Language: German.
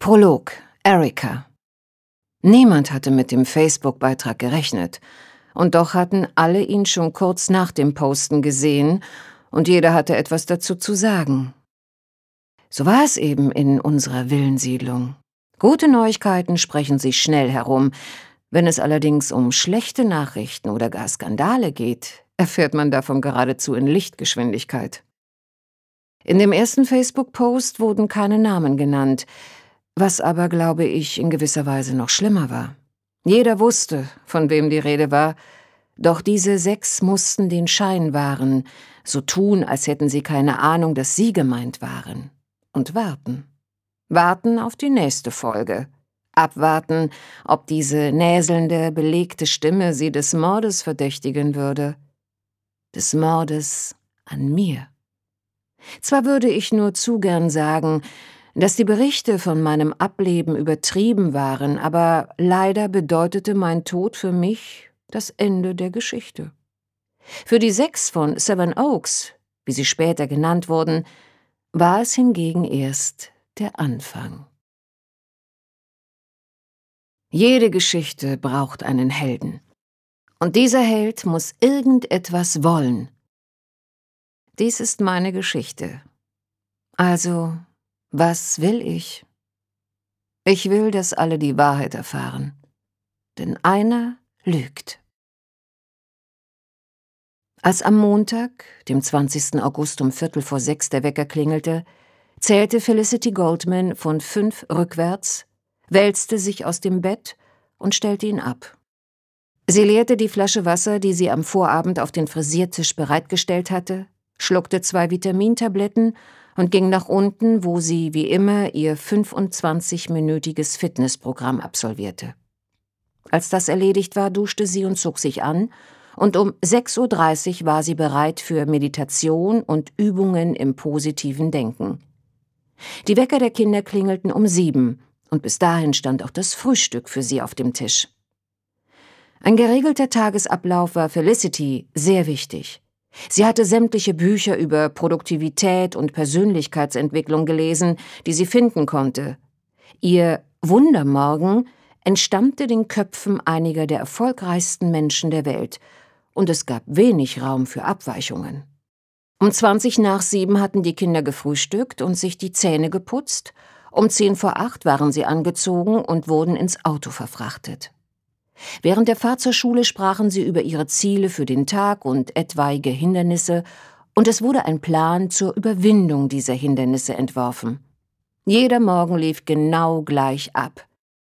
Prolog: Erika. Niemand hatte mit dem Facebook-Beitrag gerechnet, und doch hatten alle ihn schon kurz nach dem Posten gesehen, und jeder hatte etwas dazu zu sagen. So war es eben in unserer Villensiedlung. Gute Neuigkeiten sprechen sich schnell herum. Wenn es allerdings um schlechte Nachrichten oder gar Skandale geht, erfährt man davon geradezu in Lichtgeschwindigkeit. In dem ersten Facebook-Post wurden keine Namen genannt, was aber, glaube ich, in gewisser Weise noch schlimmer war. Jeder wusste, von wem die Rede war, doch diese 6 mussten den Schein wahren, so tun, als hätten sie keine Ahnung, dass sie gemeint waren, und warten. Warten auf die nächste Folge. Abwarten, ob diese näselnde, belegte Stimme sie des Mordes verdächtigen würde. Des Mordes an mir. Zwar würde ich nur zu gern sagen, dass die Berichte von meinem Ableben übertrieben waren, aber leider bedeutete mein Tod für mich das Ende der Geschichte. Für die 6 von Sevenoaks, wie sie später genannt wurden, war es hingegen erst der Anfang. Jede Geschichte braucht einen Helden. Und dieser Held muss irgendetwas wollen. Dies ist meine Geschichte. Also, was will ich? Ich will, dass alle die Wahrheit erfahren. Denn einer lügt. Als am Montag, dem 20. August um 5:15 der Wecker klingelte, zählte Felicity Goldman von 5 rückwärts, wälzte sich aus dem Bett und stellte ihn ab. Sie leerte die Flasche Wasser, die sie am Vorabend auf den Frisiertisch bereitgestellt hatte, schluckte 2 Vitamintabletten und ging nach unten, wo sie wie immer ihr 25-minütiges Fitnessprogramm absolvierte. Als das erledigt war, duschte sie und zog sich an, und um 6:30 Uhr war sie bereit für Meditation und Übungen im positiven Denken. Die Wecker der Kinder klingelten um 7, und bis dahin stand auch das Frühstück für sie auf dem Tisch. Ein geregelter Tagesablauf war Felicity sehr wichtig. Sie hatte sämtliche Bücher über Produktivität und Persönlichkeitsentwicklung gelesen, die sie finden konnte. Ihr Wundermorgen entstammte den Köpfen einiger der erfolgreichsten Menschen der Welt, und es gab wenig Raum für Abweichungen. Um 7:20 hatten die Kinder gefrühstückt und sich die Zähne geputzt, um 7:10 waren sie angezogen und wurden ins Auto verfrachtet. Während der Fahrt zur Schule sprachen sie über ihre Ziele für den Tag und etwaige Hindernisse, und es wurde ein Plan zur Überwindung dieser Hindernisse entworfen. Jeder Morgen lief genau gleich ab.